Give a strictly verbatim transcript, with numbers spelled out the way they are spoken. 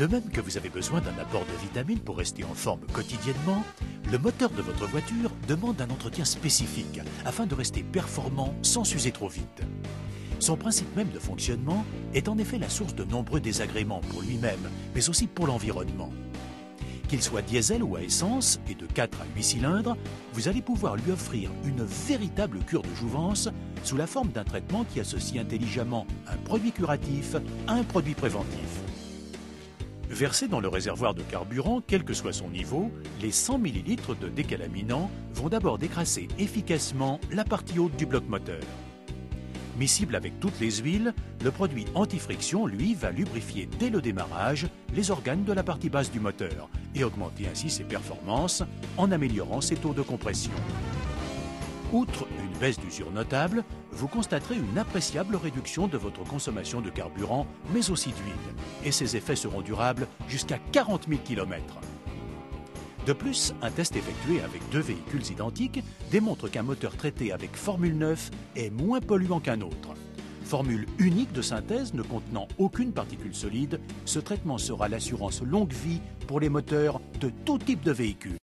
De même que vous avez besoin d'un apport de vitamines pour rester en forme quotidiennement, le moteur de votre voiture demande un entretien spécifique afin de rester performant sans s'user trop vite. Son principe même de fonctionnement est en effet la source de nombreux désagréments pour lui-même, mais aussi pour l'environnement. Qu'il soit diesel ou à essence et de quatre à huit cylindres, vous allez pouvoir lui offrir une véritable cure de jouvence sous la forme d'un traitement qui associe intelligemment un produit curatif à un produit préventif. Versé dans le réservoir de carburant, quel que soit son niveau, les cent millilitres de décalaminant vont d'abord décrasser efficacement la partie haute du bloc moteur. Miscible avec toutes les huiles, le produit anti-friction, lui, va lubrifier dès le démarrage les organes de la partie basse du moteur et augmenter ainsi ses performances en améliorant ses taux de compression. Outre une baisse d'usure notable, vous constaterez une appréciable réduction de votre consommation de carburant, mais aussi d'huile, et ces effets seront durables jusqu'à quarante mille kilomètres. De plus, un test effectué avec deux véhicules identiques démontre qu'un moteur traité avec formule neuf est moins polluant qu'un autre. Formule unique de synthèse ne contenant aucune particule solide, ce traitement sera l'assurance longue vie pour les moteurs de tout type de véhicules.